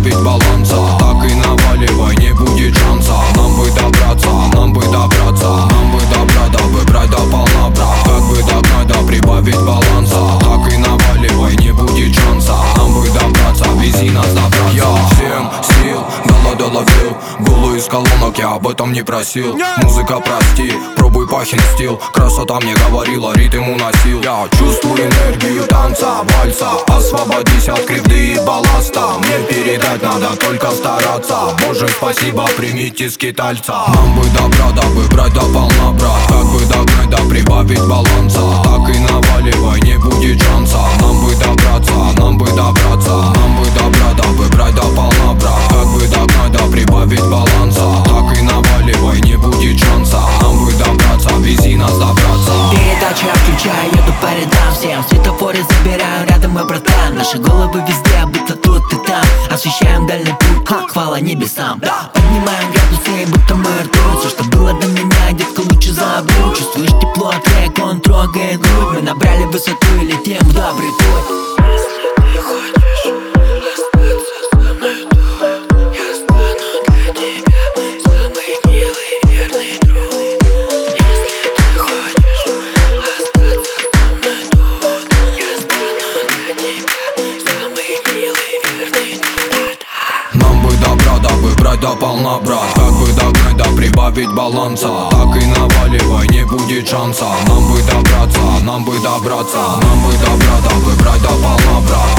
прибавить баланса. Так и наваливай, не будет шанса. Нам бы добраться, нам бы добраться, нам бы добра, дабы брать до полна, брат. Как бы догнать, да прибавить баланса. Так и наваливай, не будет шанса. Нам бы добраться, вези нас добраться. Я 7 сил, голода ловил, голую из колонок, я об этом не просил. Музыка, прости, пробуй пахин стил. Красота мне говорила, ритм уносил. Я чувствую энергию танца, вальса. Освободись от кривды и балласта. Мне передать надо только стараться. Боже, спасибо, примите скитальца. Нам бы добра, дабы брать до полна, брат. Как бы догнать, да прибавить баланса. Так и наваливай, не будет шанса. Нам бы добраться, нам бы добраться, нам бы добра, дабы брать до полна, брат. Как бы догнать, да прибавить баланса. Так и наваливай, не будет шанса. Нам бы добраться, вези нас добраться. Передача включаю, еду по рядам всем. Светофоры забираю рядом, мой братан. Наши головы везде, будто тут и там. Освещаем дальний путь, хвала небесам. Поднимаем градусы, будто мы ртуть. Все, что было до меня, детка, лучше забудь. Чувствуешь тепло от трека, он трогает грудь. Мы набрали высоту и летим в добрый путь. Если ты хочешь остаться со мной, то я стану для тебя самый милый, верный друг. Если ты хочешь остаться со мной, то я стану для тебя самый милый, верный друг. Нам бы добра, дабы брать до полна, брат. Как бы догнать, да прибавить баланса. Так и наваливай, не будет шанса. Нам бы добраться, нам бы добраться, нам бы добра, дабы брать до полна, брат.